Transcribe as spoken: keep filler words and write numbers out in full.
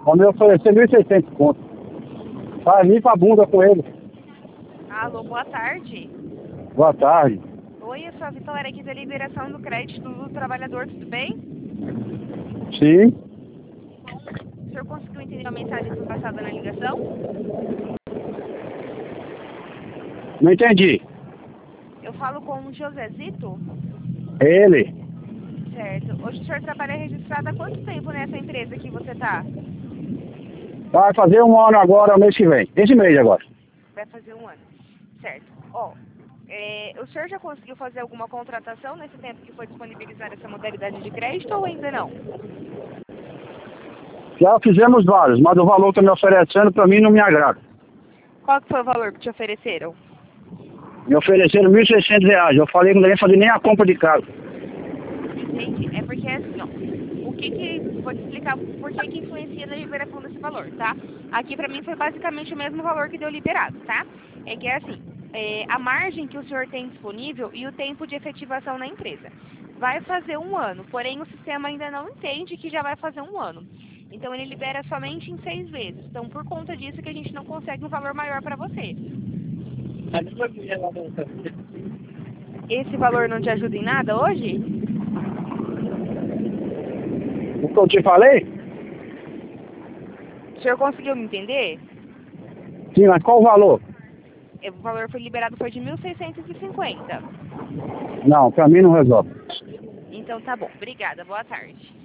Vão me oferecer mil e seiscentos conto. Vai vir pra bunda com ele. Alô, boa tarde. Boa tarde. Oi, eu sou a Vitória aqui da liberação do crédito do trabalhador, tudo bem? Sim. O senhor conseguiu entender a mensagem que foi passada na ligação? Não entendi. Eu falo com o Josezito? Ele. Certo. Hoje o senhor trabalha registrado há quanto tempo nessa empresa que você tá? Vai fazer um ano agora, mês que vem. Esse mês agora. Vai fazer um ano. Certo. Ó, é, o senhor já conseguiu fazer alguma contratação nesse tempo que foi disponibilizada essa modalidade de crédito ou ainda não? Já fizemos vários, mas o valor que estão me oferecendo pra mim não me agrada. Qual que foi o valor que te ofereceram? Me ofereceram mil e seiscentos reais. Eu falei que não ia fazer nem a compra de casa. Entendi. É porque assim, ó, o que que... Vou te explicar por que que influencia na liberação desse valor, tá? Aqui pra mim foi basicamente o mesmo valor que deu liberado, tá? É que é assim, é, a margem que o senhor tem disponível e o tempo de efetivação na empresa. Vai fazer um ano, porém o sistema ainda não entende que já vai fazer um ano. Então ele libera somente em seis vezes. Então por conta disso que a gente não consegue um valor maior para você. Esse valor não te ajuda em nada hoje? O que eu te falei? O senhor conseguiu me entender? Sim, mas qual o valor? O valor foi liberado foi de mil seiscentos e cinquenta. Não, pra mim não resolve. Então tá bom. Obrigada. Boa tarde.